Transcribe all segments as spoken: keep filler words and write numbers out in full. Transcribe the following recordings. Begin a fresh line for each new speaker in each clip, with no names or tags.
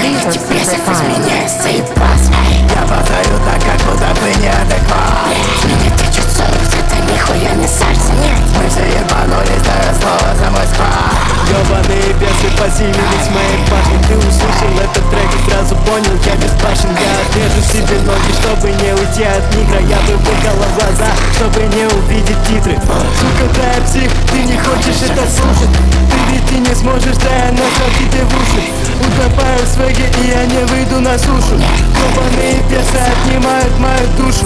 в тебе изменяется и бас. Я повторю так, как будто бы неадекват. Меня течет совесть, это нихуя не сальса, нет. Мы все ебанулись, даю слово за мой склад.
Ёбаные бесы посилились в моей башне. Ты услышал этот трек и сразу понял, я беспашен. Я отрежу себе ноги, чтобы не уйти от микро. Я бы выколол глаза, чтобы не увидеть титры. Сука, да, псих, ты не хочешь это слушать. Ты ведь и не сможешь, да я насрать тебе в уши. Утопаю в свеге и я не выйду на сушу. Ёбаные бесы отнимают мою душу.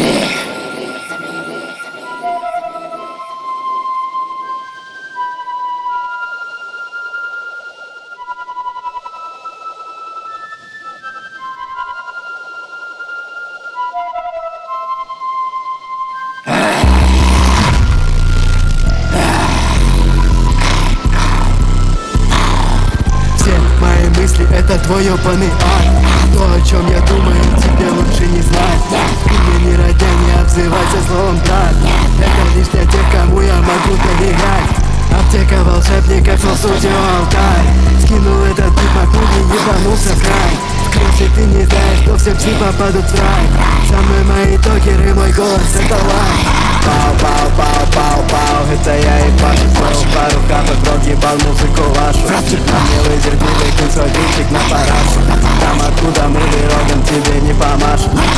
Это твой ёбаный ад. То, о чем я думаю, тебе лучше не знать. Ты мне не родня, не обзывайся словом брат. Это лишь для тех, кому я могу доверять. Аптека волшебников, но студио алтарь. Скинул этот бит, макнул и ебанулся в край. В крыше ты не знаешь, что все псы попадут в рай. Со мной мои докеры, мой голос это лай. Пау, пау, пау, пау, пау, это я и Паша. Снова пару капок, рот ебал музыку вашу. На мне лазер, выкинь свой винчик на парашу. Там откуда мы родом, тебе не помашут.